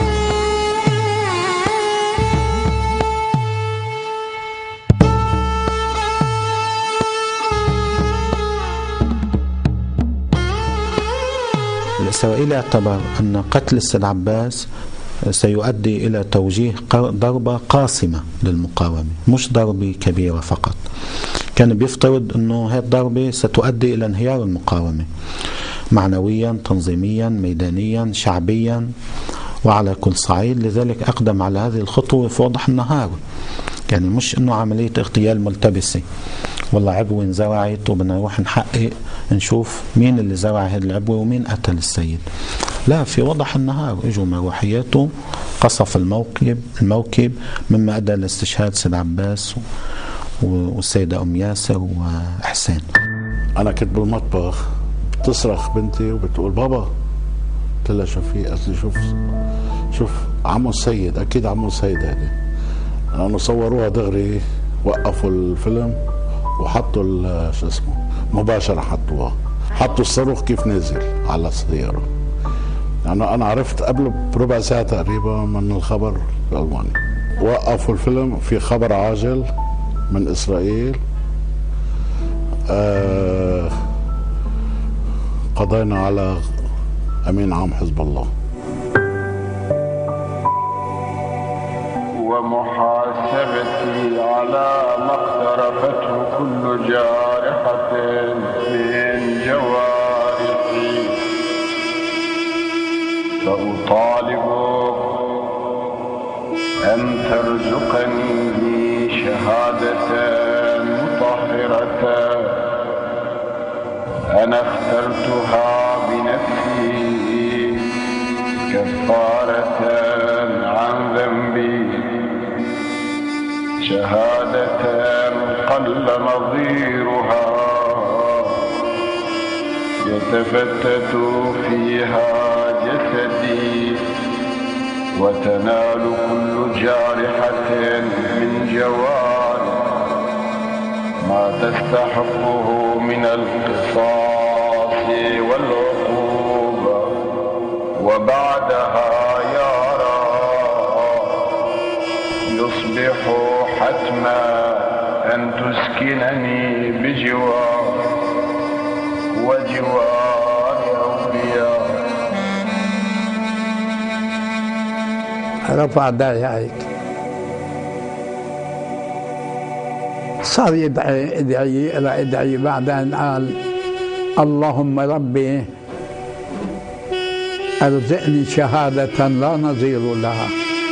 الإسرائيلي اعتبر أن قتل السيد عباس سيؤدي إلى توجيه ضربة قاصمة للمقاومة، مش ضربة كبيرة فقط. كان بيفترض أنه هذه الضربة ستؤدي إلى انهيار المقاومة معنويا، تنظيميا، ميدانيا، شعبيا، وعلى كل صعيد. لذلك أقدم على هذه الخطوة في وضح النهار، يعني مش أنه عملية اغتيال ملتبسة، والله عبوة انزرعت وبدنا نروح نحقق نشوف مين اللي زرع هذه العبوة ومين قتل السيد. لا، في وضح النهار اجوا مروحياته، قصف الموكب الموكب مما ادى لاستشهاد سيد عباس والسيدة ام ياسر وحسين. انا كنت بالمطبخ، بتصرخ بنتي وبتقول بابا. قلت لها شو في؟ قالت لي شوف شوف عمو السيد، اكيد عمو السيد هذه. لانه صوروها دغري، وقفوا الفيلم وحطوا شو اسمه مباشرة، حطوها حطوا الصاروخ كيف نازل على السيارة. يعني أنا عرفت قبل بربع ساعة تقريبا من الخبر الألماني. وقفوا الفيلم، في خبر عاجل من إسرائيل، آه قضينا على أمين عام حزب الله. ومحاسبتي على ما اقترفته كل جارحة من جوارحي، فأطالبك أن ترزقني شهادة مطهرة أنا اخترتها بنفسي كفارة عن ذنبي، شهادة قل نظيرها يتفتت فيها جسدي، وتنال كل جارحة من جوارح ما تستحقه من القصاص والعقوبة، وبعدها يصبح حتما أن تسكنني بجوار وجوار أولياء. رفع داعيك، صار يدعي ادعي لا ادعي، بعد أن قال اللهم ربي أرزقني شهادة لا نظير لها.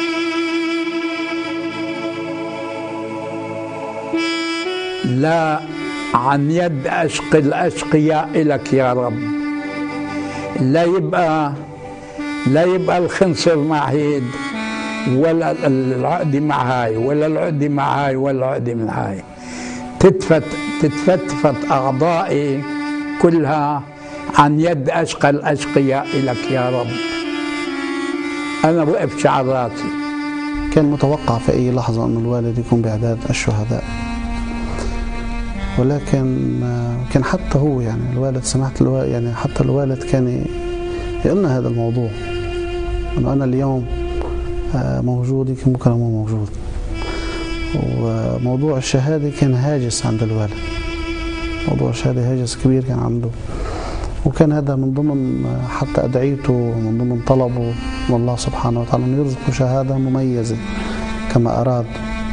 لا عن يد أشقي الأشقياء لك يا رب. لا يبقى لا يبقى الخنصر مع هيد، ولا العقد مع هاي، ولا العقد مع هاي، ولا العقد من هاي. تتفت تتفتفت أعضائي كلها عن يد أشقى الأشقياء لك يا رب. أنا وقفت على راسي. كان متوقع في أي لحظة أن الوالد يكون بإعداد الشهداء، ولكن كان حتى هو يعني الوالد سمعت الوالد يعني حتى الوالد كان يقولنا هذا الموضوع، أنه أنا اليوم موجود يمكن بكرة مو موجود. وموضوع الشهادة كان هاجس عند الوالد، موضوع الشهادة هاجس كبير كان عنده، وكان هذا من ضمن حتى أدعيته، من ضمن طلبه والله سبحانه وتعالى أن يرزقه شهادة مميزة كما أراد.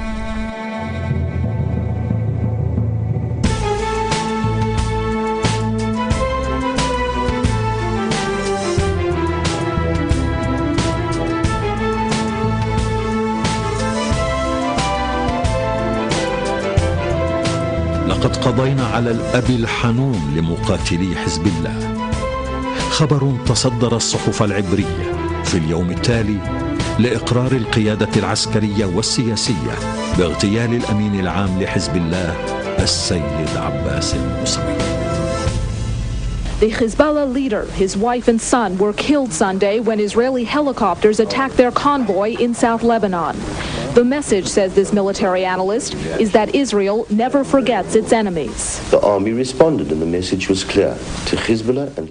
لقد قضينا على الأب الحنون لمقاتلي حزب الله. خبر تصدر الصحف العبرية في اليوم التالي لإقرار القيادة العسكرية والسياسية باغتيال الأمين العام لحزب الله السيد عباس الموسوي. The Hezbollah leader, his wife and son were killed Sunday when Israeli helicopters attacked their convoy in South Lebanon. The message, says this military analyst, is that Israel never forgets its enemies. The army responded and the message was clear to Hezbollah and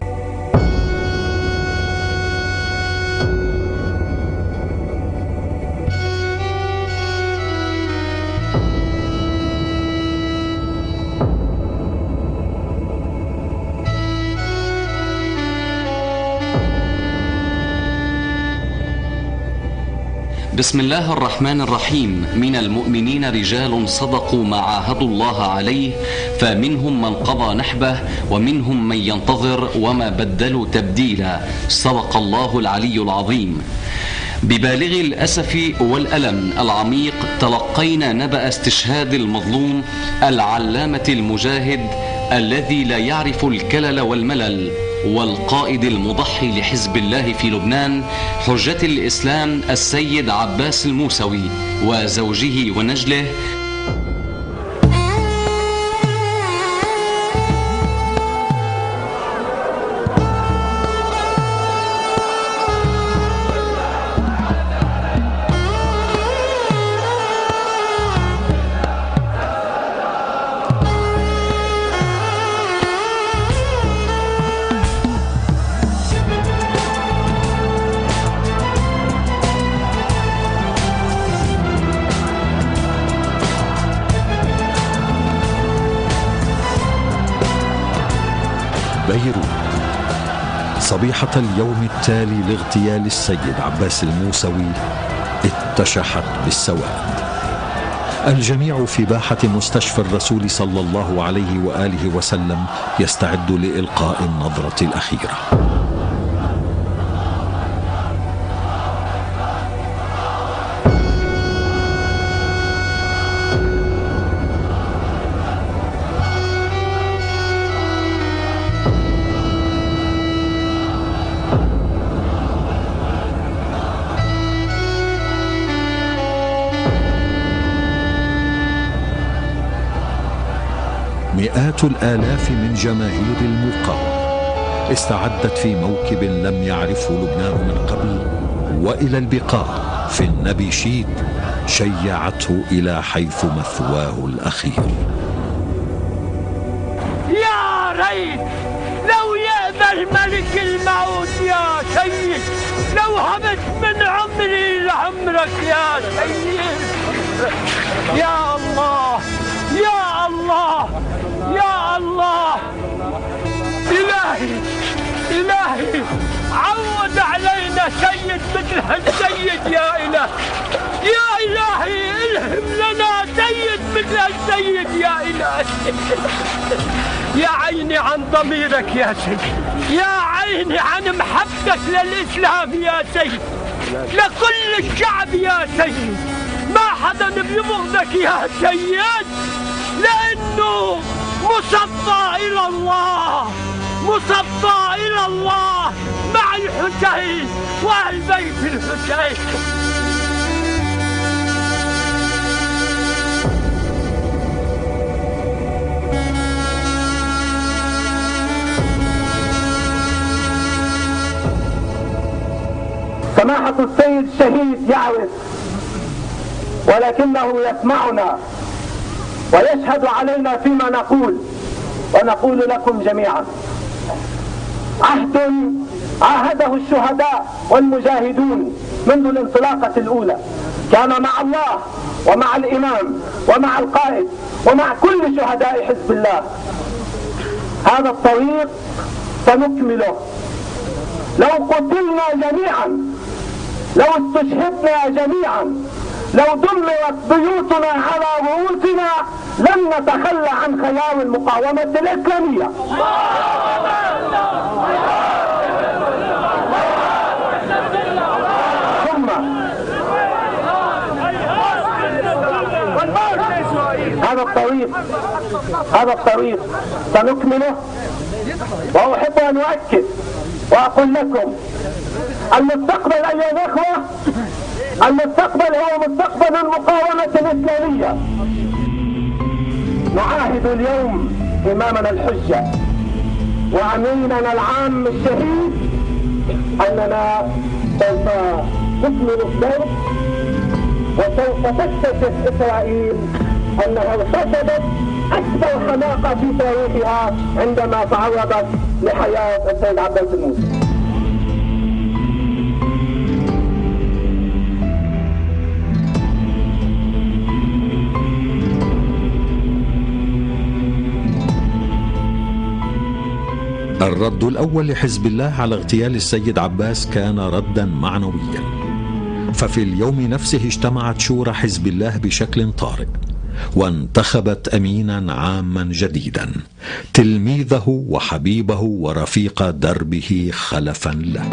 بسم الله الرحمن الرحيم. من المؤمنين رجال صدقوا ما عاهدوا الله عليه فمنهم من قضى نحبه ومنهم من ينتظر وما بدلوا تبديلا. صدق الله العلي العظيم. ببالغ الأسف والألم العميق تلقينا نبأ استشهاد المظلوم العلامة المجاهد الذي لا يعرف الكلل والملل والقائد المضحي لحزب الله في لبنان حجة الإسلام السيد عباس الموسوي وزوجه ونجله. بيروت صبيحة اليوم التالي لاغتيال السيد عباس الموسوي اتشحت بالسواد. الجميع في باحة مستشفى الرسول صلى الله عليه وآله وسلم يستعد لإلقاء النظرة الأخيرة. مئات الآلاف من جماهير المقاومة استعدت في موكب لم يعرفه لبنان من قبل وإلى البقاع في النبي شيد شيعته إلى حيث مثواه الأخير. يا ريت لو يقبل ملك الموت يا سيد، لو هبت من عمري لعمرك يا سيد. يا الله يا الله يا الله، إلهي إلهي عود علينا سيد مثل هالسيد يا إله، يا إلهي الهم لنا سيد مثل هالسيد يا إلهي. يا عيني عن ضميرك يا سيد، يا عيني عن محبتك للإسلام يا سيد، لكل الشعب يا سيد. ما حدا بيبغضك يا سيد، لأنه مصفى إلى الله، مصفى إلى الله مع الحسين وأهل بيت الحسين. سماحة السيد شهيد يعرف ولكنه يسمعنا ويشهد علينا فيما نقول، ونقول لكم جميعا عهد عاهده الشهداء والمجاهدون منذ الانطلاقة الأولى، كان مع الله ومع الإمام ومع القائد ومع كل شهداء حزب الله. هذا الطريق سنكمله. لو قتلنا جميعا لو استشهدنا جميعا، لو دمرت بيوتنا على رؤوسنا، لن نتخلى عن خيار المقاومة الإسلامية. ثم هذا الطريق هذا الطريق سنكمله. وأحب أن أؤكد وأقول لكم المستقبل أيها الأخوة، المستقبل هو مستقبل المقاومة الإسلامية. نعاهد اليوم إمامنا الحجة وأميننا العام الشهيد أننا سوف نكمل الدرب، وسوف تكتشف إسرائيل أنها ارتكبت أكبر حماقة في تاريخها عندما تعرضت لحياة السيد عباس الموسوي. الرد الأول لحزب الله على اغتيال السيد عباس كان ردا معنويا، ففي اليوم نفسه اجتمعت شورى حزب الله بشكل طارئ وانتخبت أمينا عاما جديدا، تلميذه وحبيبه ورفيق دربه خلفا له.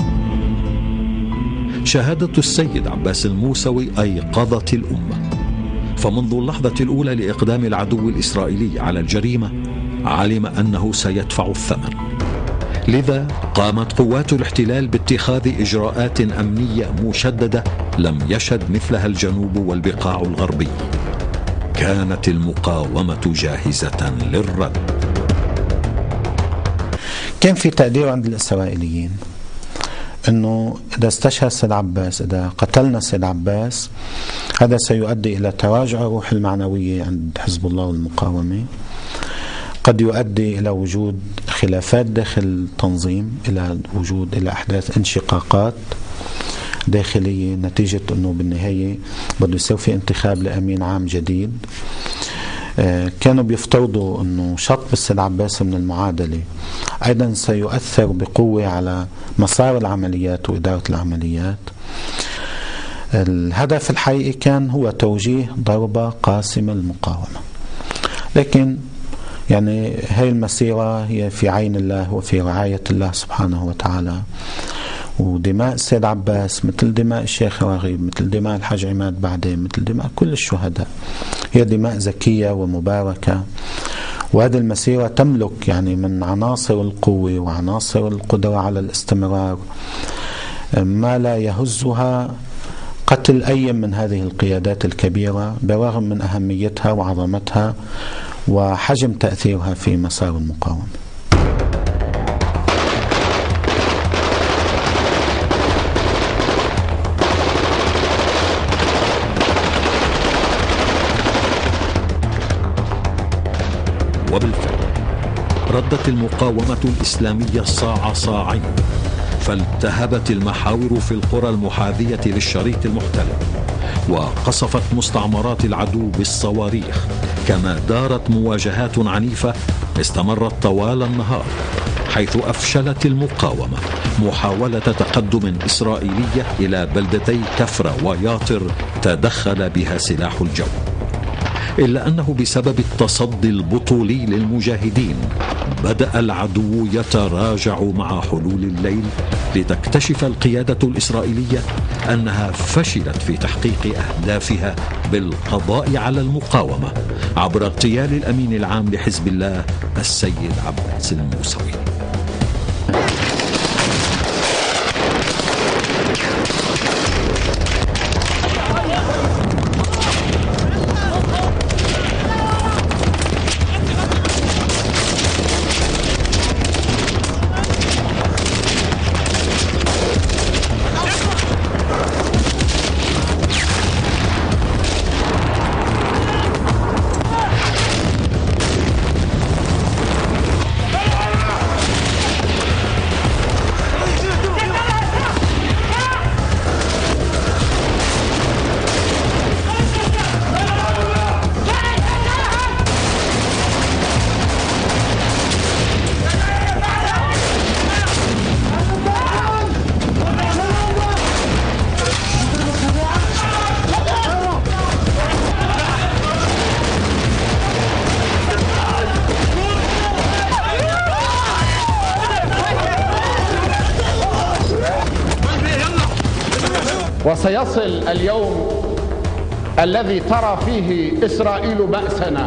شهادة السيد عباس الموسوي أيقظت الأمة، فمنذ اللحظة الأولى لإقدام العدو الإسرائيلي على الجريمة علم أنه سيدفع الثمن. لذا قامت قوات الاحتلال باتخاذ إجراءات أمنية مشددة لم يشهد مثلها الجنوب والبقاع الغربي. كانت المقاومة جاهزة للرد. كان في تقدير عند الإسرائيليين أنه إذا استشهد سيد عباس، إذا قتلنا سيد عباس، هذا سيؤدي إلى تراجع الروح المعنوية عند حزب الله والمقاومة، قد يؤدي إلى وجود خلافات داخل التنظيم، إلى وجود إلى أحداث انشقاقات داخلية نتيجة أنه بالنهاية بده يصير في انتخاب لأمين عام جديد. آه كانوا بيفترضوا أنه شطب السيد عباس من المعادلة أيضا سيؤثر بقوة على مسار العمليات وإدارة العمليات. الهدف الحقيقي كان هو توجيه ضربة قاسمة للمقاومة، لكن يعني هاي المسيرة هي في عين الله وفي رعاية الله سبحانه وتعالى، ودماء السيد عباس مثل دماء الشيخ رغيب، مثل دماء الحاج عماد بعدين، مثل دماء كل الشهداء، هي دماء زكية ومباركة. وهذه المسيرة تملك يعني من عناصر القوة وعناصر القدرة على الاستمرار ما لا يهزها قتل أي من هذه القيادات الكبيرة، برغم من أهميتها وعظمتها وحجم تأثيرها في مسار المقاومة. وبالفعل ردت المقاومة الإسلامية صاع صاعين، فالتهبت المحاور في القرى المحاذية للشريط المحتل، وقصفت مستعمرات العدو بالصواريخ، كما دارت مواجهات عنيفة استمرت طوال النهار، حيث أفشلت المقاومة محاولة تقدم إسرائيلية إلى بلدتي كفرة وياطر تدخل بها سلاح الجو. إلا أنه بسبب التصدي البطولي للمجاهدين بدأ العدو يتراجع مع حلول الليل، لتكتشف القيادة الإسرائيلية أنها فشلت في تحقيق أهدافها بالقضاء على المقاومة عبر اغتيال الأمين العام لحزب الله السيد عباس الموسوي. وسيصل اليوم الذي ترى فيه إسرائيل بأسنا،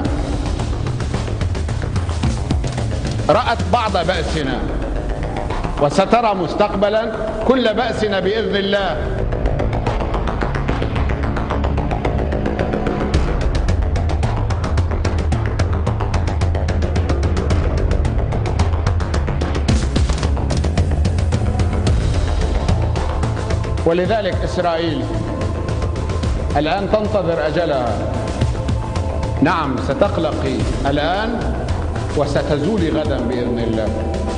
رأت بعض بأسنا، وسترى مستقبلا كل بأسنا بإذن الله. ولذلك إسرائيل الآن تنتظر أجلها. نعم، ستقلقي الآن وستزولي غدا بإذن الله.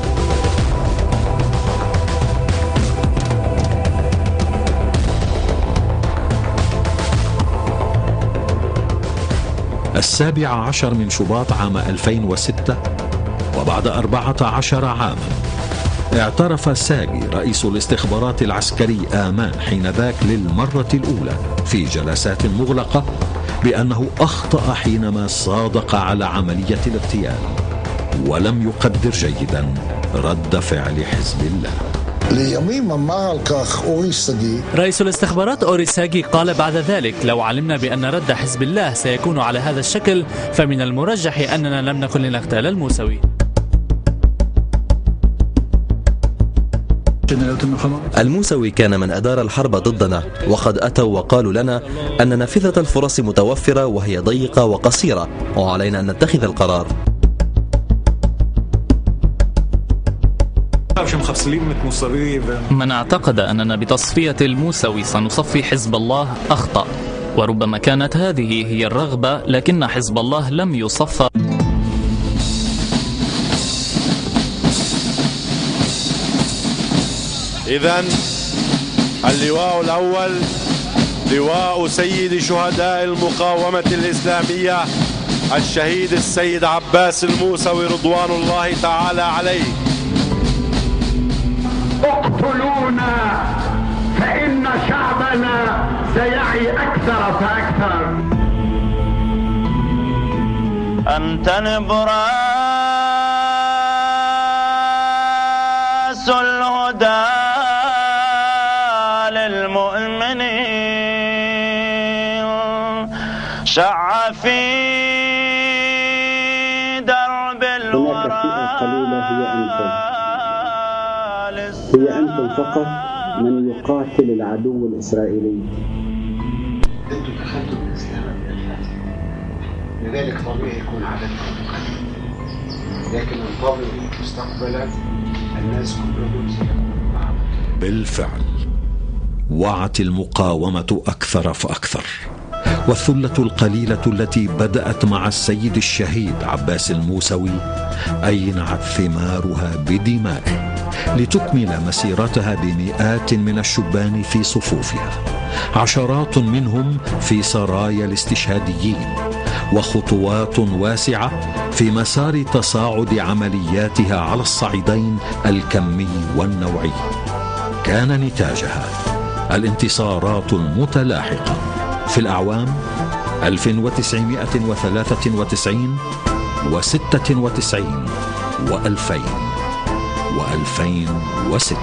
السابع عشر من شباط عام ألفين وستة، وبعد أربعة عشر عاما اعترف ساجي رئيس الاستخبارات العسكري آمان حينذاك للمرة الأولى في جلسات مغلقة بأنه أخطأ حينما صادق على عملية الاغتيال، ولم يقدر جيدا رد فعل حزب الله. رئيس الاستخبارات أوري ساجي قال بعد ذلك: لو علمنا بأن رد حزب الله سيكون على هذا الشكل فمن المرجح أننا لم نكن لنغتال الموسوي. الموسوي كان من أدار الحرب ضدنا، وقد أتوا وقالوا لنا أن نافذة الفرص متوفرة وهي ضيقة وقصيرة، وعلينا أن نتخذ القرار. من اعتقد أننا بتصفية الموسوي سنصفي حزب الله أخطأ، وربما كانت هذه هي الرغبة، لكن حزب الله لم يصفى. إذن اللواء الأول لواء سيد شهداء المقاومة الإسلامية الشهيد السيد عباس الموسوي رضوان الله تعالى عليه. اقتلونا فإن شعبنا سيعي أكثر فأكثر. أنت نبراس الهدى للمؤمنين، شع في درب الورى. هي أنتم فقط من يقاتل العدو الإسرائيلي. أنتم دخلتم الإسلام بالفاتح، لذلك طبيعي يكون عددكم قليل، لكن انتظروا مستقبلا الناس كلهم سيكونوا معهم. بالفعل وعت المقاومة أكثر فأكثر، والثلة القليلة التي بدأت مع السيد الشهيد عباس الموسوي أينعت ثمارها بدمائه لتكمل مسيرتها بمئات من الشبان في صفوفها، عشرات منهم في سرايا الاستشهاديين، وخطوات واسعة في مسار تصاعد عملياتها على الصعيدين الكمي والنوعي. كان نتاجها الانتصارات المتلاحقة في الأعوام ألف وتسعمائة وثلاثة وتسعين وستة وتسعين وألفين وألفين وستة.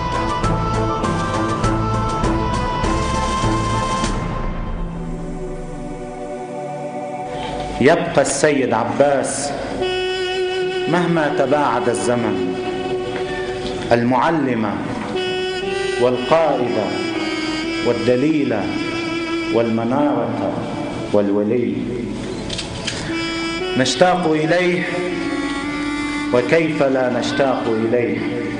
يبقى السيد عباس مهما تباعد الزمن المعلمة والقائدة والدليلة والمنارة والولي. نشتاق إليه، وكيف لا نشتاق إليه،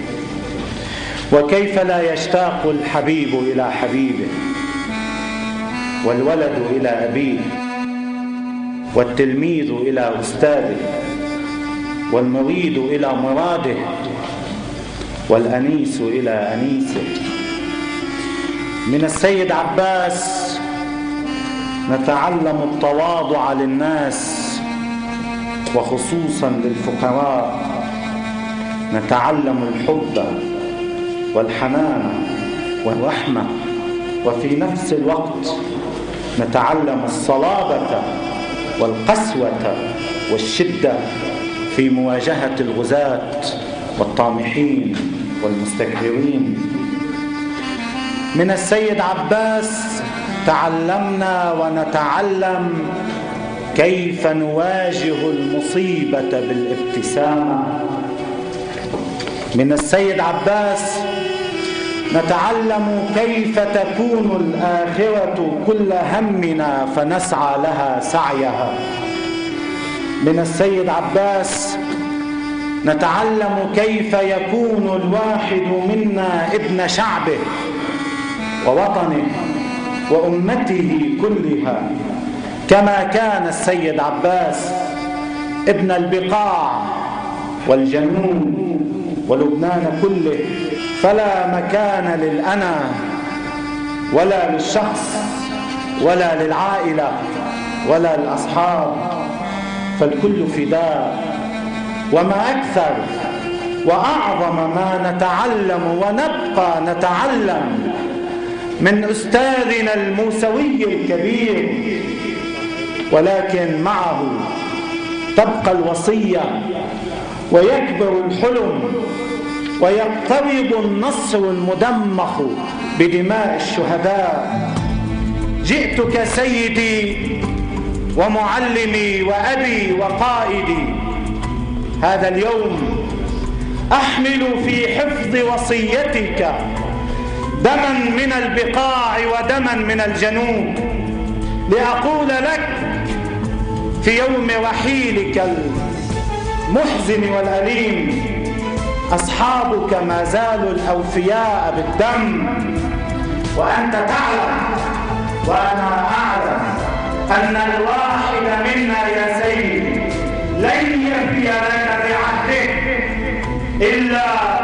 وكيف لا يشتاق الحبيب إلى حبيبه، والولد إلى أبيه، والتلميذ إلى أستاذه، والمريد إلى مراده، والأنيس إلى أنيسه. من السيد عباس نتعلم التواضع للناس وخصوصا للفقراء، نتعلم الحب والحنان والرحمة، وفي نفس الوقت نتعلم الصلابة والقسوة والشدة في مواجهة الغزاة والطامحين والمستكبرين. من السيد عباس تعلمنا ونتعلم كيف نواجه المصيبة بالابتسامة. من السيد عباس نتعلم كيف تكون الآخرة كل همنا فنسعى لها سعيها. من السيد عباس نتعلم كيف يكون الواحد منا ابن شعبه ووطنه وأمته كلها، كما كان السيد عباس ابن البقاع والجنوب ولبنان كله. فلا مكان للأنا ولا للشخص ولا للعائلة ولا للأصحاب، فالكل فداء. وما أكثر وأعظم ما نتعلم ونبقى نتعلم من أستاذنا الموسوي الكبير، ولكن معه تبقى الوصية ويكبر الحلم ويقترب النصر المدمخ بدماء الشهداء. جئتك سيدي ومعلمي وأبي وقائدي هذا اليوم أحمل في حفظ وصيتك دما من البقاع ودما من الجنوب، لأقول لك في يوم رحيلك المحزن والأليم: أصحابك ما زالوا الأوفياء بالدم، وأنت تعلم وأنا أعلم أن الواحد منا يا سيدي لن يفي لك بعهده إلا